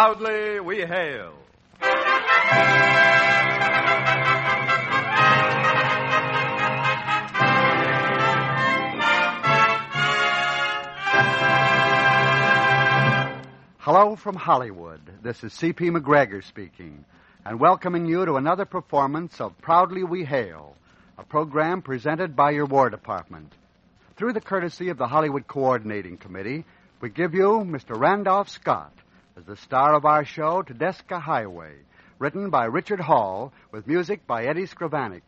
Proudly we hail. Hello from Hollywood. This is C.P. McGregor speaking, and welcoming you to another performance of Proudly We Hail, a program presented by your War Department. Through the courtesy of the Hollywood Coordinating Committee, we give you Mr. Randolph Scott as the star of our show, Tedesca Highway, written by Richard Hall with music by Eddie Scrivanik.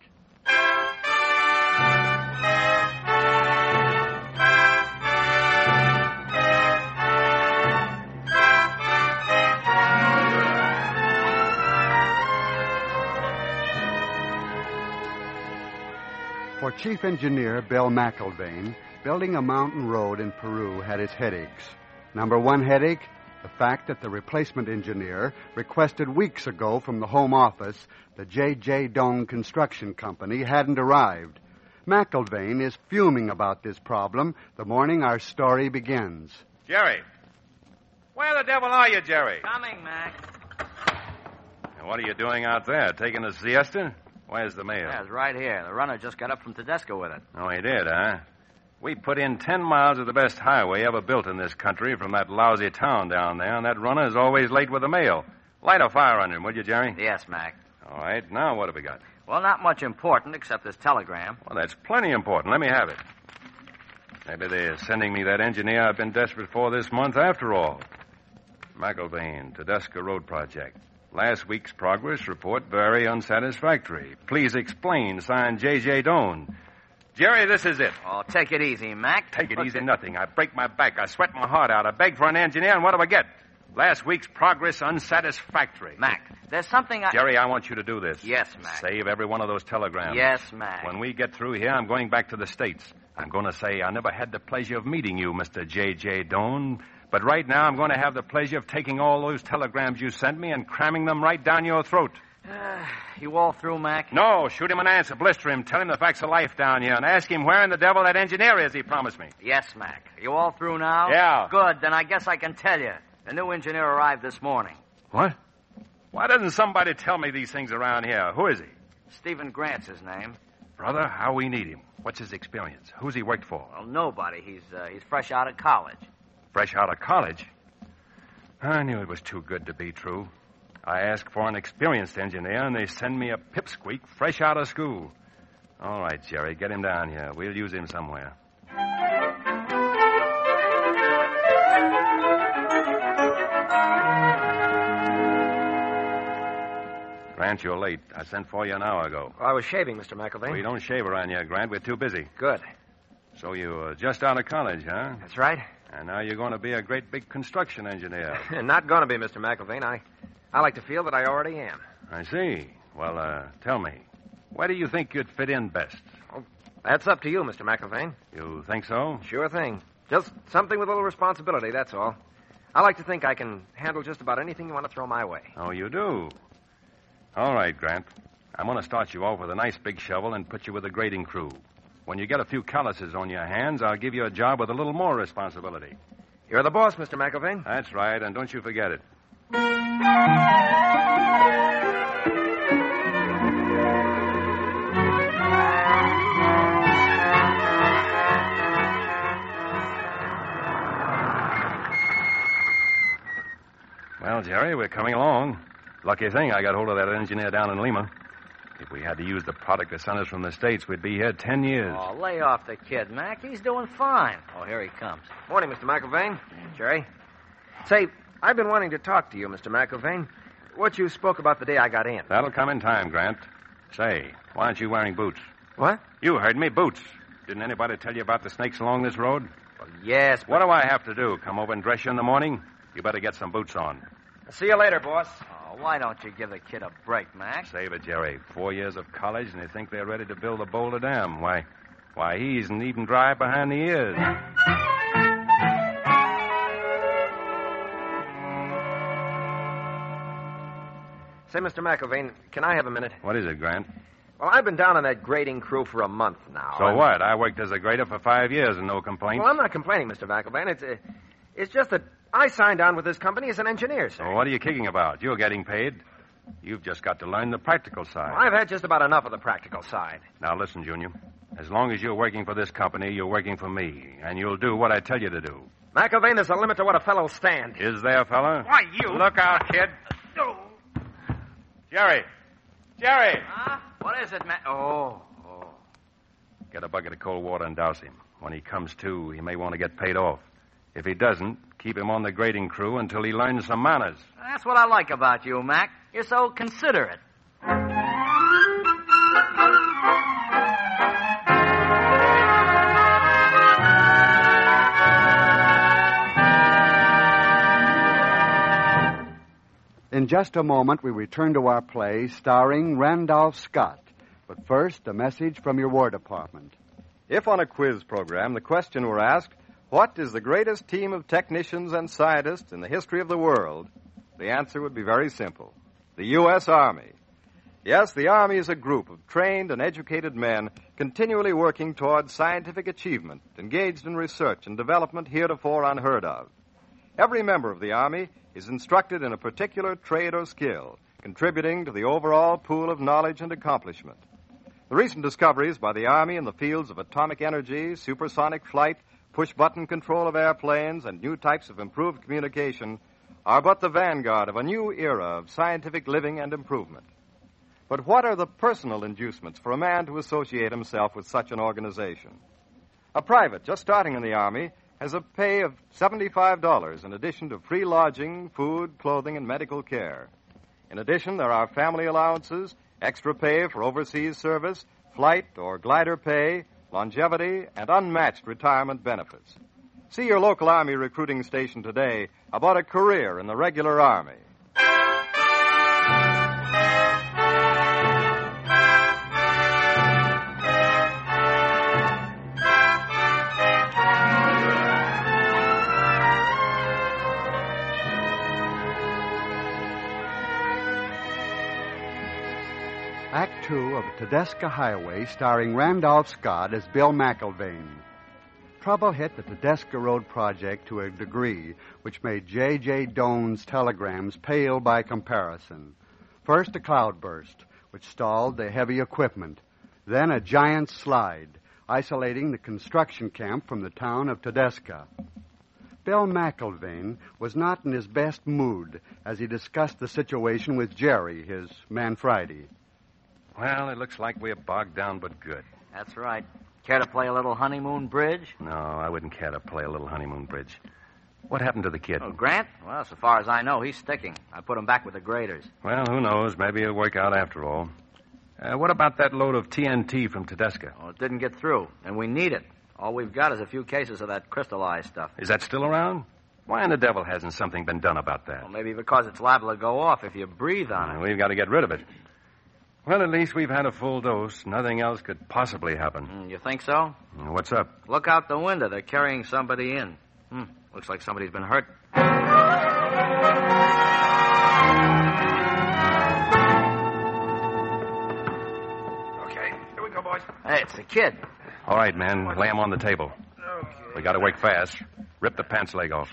For Chief Engineer Bill McIlvaine, building a mountain road in Peru had its headaches. Number one headache, the fact that the replacement engineer requested weeks ago from the Home Office, the J.J. Doan Construction Company, hadn't arrived. McIlvaine is fuming about this problem the morning our story begins. Jerry. Where the devil are you, Jerry? Coming, Mac. And what are you doing out there? Taking a siesta? Where's the mail? Yeah, it's right here. The runner just got up from Tedesca with it. Oh, he did, huh? We put in 10 miles of the best highway ever built in this country from that lousy town down there, and that runner is always late with the mail. Light a fire under him, would you, Jerry? Yes, Mac. All right. Now what have we got? Well, not much important except this telegram. Well, that's plenty important. Let me have it. Maybe they're sending me that engineer I've been desperate for this month after all. McIlvaine, Tedesca Road Project. Last week's progress report very unsatisfactory. Please explain. Signed J.J. Doan. Jerry, this is it. Oh, take it easy, Mac. Take it easy, nothing. I break my back. I sweat my heart out. I beg for an engineer, and what do I get? Last week's progress unsatisfactory. Mac, there's something Jerry, I want you to do this. Yes, Mac. Save every one of those telegrams. Yes, Mac. When we get through here, I'm going back to the States. I'm going to say I never had the pleasure of meeting you, Mr. J.J. Doan. But right now, I'm going to have the pleasure of taking all those telegrams you sent me and cramming them right down your throat. You all through, Mac? No, shoot him an answer, blister him, tell him the facts of life down here, and ask him where in the devil that engineer is he promised me. Yes, Mac. You all through now? Yeah. Good, then I guess I can tell you. The new engineer arrived this morning. What? Why doesn't somebody tell me these things around here? Who is he? Stephen Grant's his name. Brother, how we need him. What's his experience? Who's he worked for? Well, nobody. He's fresh out of college. Fresh out of college? I knew it was too good to be true. I asked for an experienced engineer, and they send me a pipsqueak fresh out of school. All right, Jerry, get him down here. We'll use him somewhere. Grant, you're late. I sent for you an hour ago. Well, I was shaving, Mr. McIlvaine. We don't shave around here, Grant. We're too busy. Good. So you're just out of college, huh? That's right. And now you're going to be a great big construction engineer. Not going to be, Mr. McIlvaine. I like to feel that I already am. I see. Well, tell me, where do you think you'd fit in best? Well, that's up to you, Mr. McIlvaine. You think so? Sure thing. Just something with a little responsibility, that's all. I like to think I can handle just about anything you want to throw my way. Oh, you do? All right, Grant. I'm going to start you off with a nice big shovel and put you with a grading crew. When you get a few calluses on your hands, I'll give you a job with a little more responsibility. You're the boss, Mr. McIlvaine. That's right, and don't you forget it. Well, Jerry, we're coming along. Lucky thing I got hold of that engineer down in Lima. If we had to use the product that sent us from the States, we'd be here 10 years. Oh, lay off the kid, Mac. He's doing fine. Oh, here he comes. Morning, Mr. McIlvaine. Jerry. Say, I've been wanting to talk to you, Mr. McIlvaine. What you spoke about the day I got in. That'll come in time, Grant. Say, why aren't you wearing boots? What? You heard me, boots. Didn't anybody tell you about the snakes along this road? Well, yes, but... What do I have to do? Come over and dress you in the morning? You better get some boots on. See you later, boss. Oh, why don't you give the kid a break, Mac? Save it, Jerry. 4 years of college, and they think they're ready to build the Boulder Dam. Why, he isn't even dry behind the ears. Say, Mr. McIlvaine, can I have a minute? What is it, Grant? Well, I've been down on that grading crew for a month now. So what? I worked as a grader for 5 years and no complaints. Well, I'm not complaining, Mr. McIlvaine. It's just that I signed on with this company as an engineer, sir. Well, what are you kicking about? You're getting paid. You've just got to learn the practical side. I've had just about enough of the practical side. Now, listen, Junior. As long as you're working for this company, you're working for me, and you'll do what I tell you to do. McIlvain, there's a limit to what a fellow'll stand. Is there, fella? Why, you... Look out, kid. Jerry! Jerry! Huh? What is it, man? Oh. Get a bucket of cold water and douse him. When he comes to, he may want to get paid off. If he doesn't, keep him on the grading crew until he learns some manners. That's what I like about you, Mac. You're so considerate. In just a moment, we return to our play starring Randolph Scott. But first, a message from your War Department. If on a quiz program the question were asked, what is the greatest team of technicians and scientists in the history of the world, the answer would be very simple. The U.S. Army. Yes, the Army is a group of trained and educated men continually working towards scientific achievement, engaged in research and development heretofore unheard of. Every member of the Army is instructed in a particular trade or skill, contributing to the overall pool of knowledge and accomplishment. The recent discoveries by the Army in the fields of atomic energy, supersonic flight, push-button control of airplanes, and new types of improved communication are but the vanguard of a new era of scientific living and improvement. But what are the personal inducements for a man to associate himself with such an organization? A private just starting in the Army has a pay of $75 in addition to free lodging, food, clothing, and medical care. In addition, there are family allowances, extra pay for overseas service, flight or glider pay, longevity, and unmatched retirement benefits. See your local Army recruiting station today about a career in the regular Army. Act Two of Tedesca Highway, starring Randolph Scott as Bill McIlvain. Trouble hit the Tedesca Road project to a degree which made J.J. Doan's telegrams pale by comparison. First, a cloudburst, which stalled the heavy equipment. Then a giant slide, isolating the construction camp from the town of Tedesca. Bill McIlvain was not in his best mood as he discussed the situation with Jerry, his man Friday. Well, it looks like we're bogged down but good. That's right. Care to play a little honeymoon bridge? No, I wouldn't care to play a little honeymoon bridge. What happened to the kid? Oh, Grant? Well, so far as I know, he's sticking. I put him back with the graders. Well, who knows? Maybe it'll work out after all. What about that load of TNT from Tedesca? Oh, it didn't get through, and we need it. All we've got is a few cases of that crystallized stuff. Is that still around? Why in the devil hasn't something been done about that? Well, maybe because it's liable to go off if you breathe on it. We've got to get rid of it. Well, at least we've had a full dose. Nothing else could possibly happen. You think so? What's up? Look out the window. They're carrying somebody in. Looks like somebody's been hurt. Okay, here we go, boys. Hey, it's the kid. All right, man. Lay him on the table. Okay. We got to work fast. Rip the pants leg off.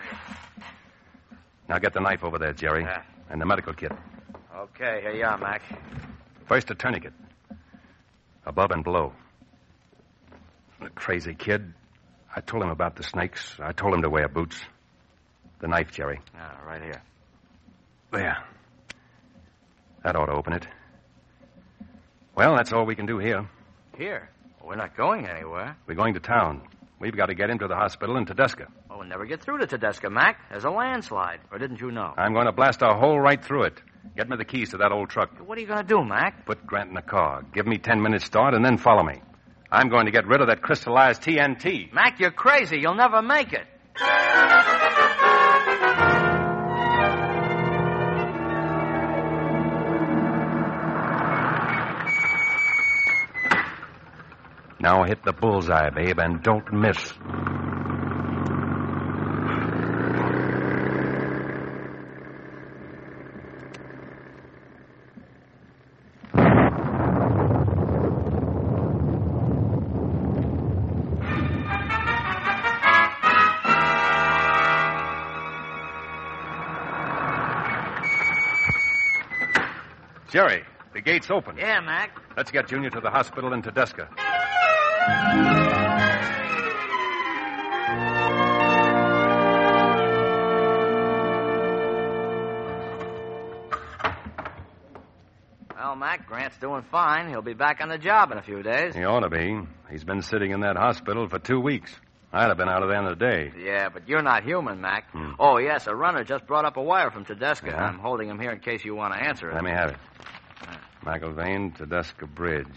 Now get the knife over there, Jerry. Yeah. And the medical kit. Okay, here you are, Mac. First, a tourniquet. Above and below. The crazy kid. I told him about the snakes. I told him to wear boots. The knife, Jerry. Right here. There. That ought to open it. Well, that's all we can do here. Here? Well, we're not going anywhere. We're going to town. We've got to get him to the hospital in Tedesca. Oh, we'll never get through to Tedesca, Mac. There's a landslide. Or didn't you know? I'm going to blast a hole right through it. Get me the keys to that old truck. What are you going to do, Mac? Put Grant in the car. Give me 10 minutes start, and then follow me. I'm going to get rid of that crystallized TNT. Mac, you're crazy. You'll never make it. Now hit the bullseye, babe, and don't miss. Jerry, the gate's open. Yeah, Mac. Let's get Junior to the hospital in Tedesca. Well, Mac, Grant's doing fine. He'll be back on the job in a few days. He ought to be. He's been sitting in that hospital for 2 weeks. I'd have been out of there in a day. Yeah, but you're not human, Mac. Oh, yes, a runner just brought up a wire from Tedesca. Yeah? I'm holding him here in case you want to answer it. Let me have it. McIlvaine, Tedesca Bridge.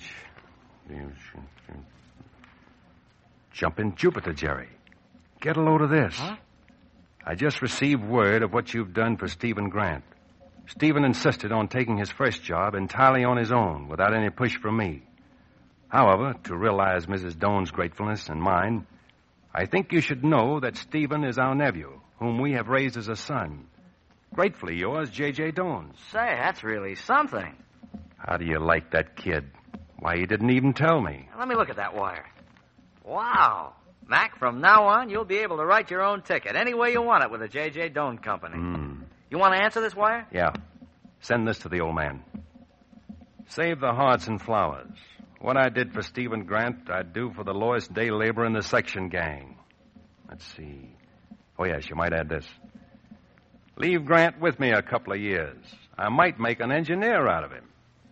Jumping Jupiter, Jerry. Get a load of this. Huh? I just received word of what you've done for Stephen Grant. Stephen insisted on taking his first job entirely on his own, without any push from me. However, to realize Mrs. Doane's gratefulness and mine, I think you should know that Stephen is our nephew, whom we have raised as a son. Gratefully yours, J.J. Doane. Say, that's really something. How do you like that kid? Why, he didn't even tell me. Let me look at that wire. Wow. Mac, from now on, you'll be able to write your own ticket any way you want it with the J.J. Doane Company. You want to answer this wire? Yeah. Send this to the old man. Save the hearts and flowers. What I did for Stephen Grant, I'd do for the lowest day labor in the section gang. Let's see. Oh, yes, you might add this. Leave Grant with me a couple of years. I might make an engineer out of him.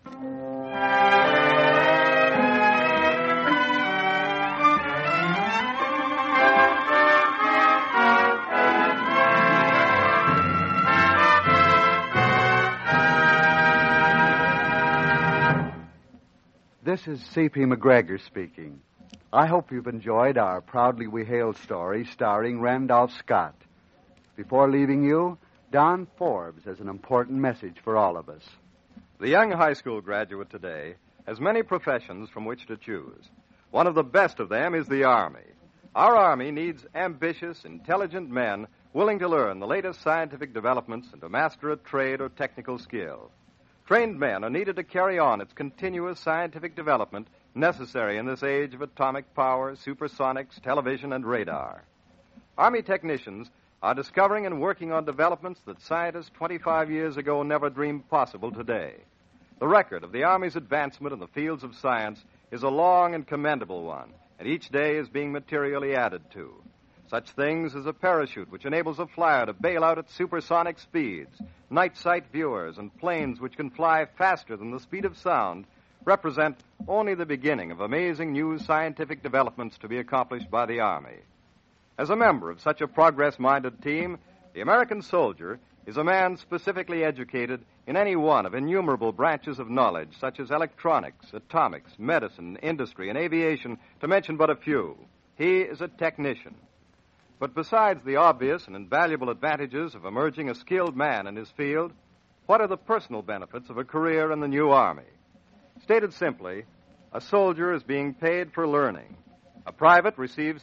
This is C.P. McGregor speaking. I hope you've enjoyed our Proudly We Hail story starring Randolph Scott. Before leaving you, Don Forbes has an important message for all of us. The young high school graduate today has many professions from which to choose. One of the best of them is the Army. Our Army needs ambitious, intelligent men willing to learn the latest scientific developments and to master a trade or technical skill. Trained men are needed to carry on its continuous scientific development necessary in this age of atomic power, supersonics, television, and radar. Army technicians are discovering and working on developments that scientists 25 years ago never dreamed possible today. The record of the Army's advancement in the fields of science is a long and commendable one, and each day is being materially added to. Such things as a parachute which enables a flyer to bail out at supersonic speeds, night sight viewers, and planes which can fly faster than the speed of sound represent only the beginning of amazing new scientific developments to be accomplished by the Army. As a member of such a progress-minded team, the American soldier is a man specifically educated in any one of innumerable branches of knowledge, such as electronics, atomics, medicine, industry, and aviation, to mention but a few. He is a technician. But besides the obvious and invaluable advantages of emerging a skilled man in his field, what are the personal benefits of a career in the new Army? Stated simply, a soldier is being paid for learning. A private receives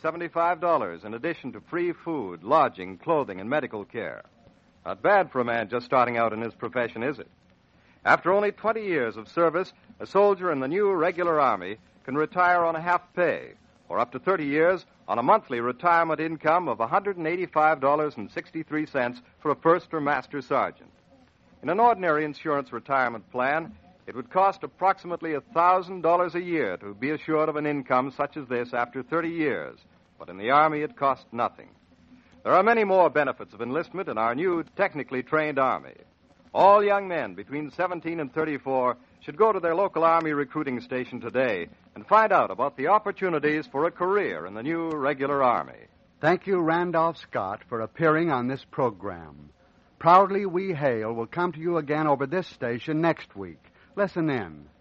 $75 in addition to free food, lodging, clothing, and medical care. Not bad for a man just starting out in his profession, is it? After only 20 years of service, a soldier in the new regular Army can retire on a half pay, or up to 30 years on a monthly retirement income of $185.63 for a first or master sergeant. In an ordinary insurance retirement plan, it would cost approximately $1,000 a year to be assured of an income such as this after 30 years, but in the Army it costs nothing. There are many more benefits of enlistment in our new technically trained Army. All young men between 17 and 34 should go to their local Army recruiting station today and find out about the opportunities for a career in the new regular Army. Thank you, Randolph Scott, for appearing on this program. Proudly We Hail will come to you again over this station next week. Listen in.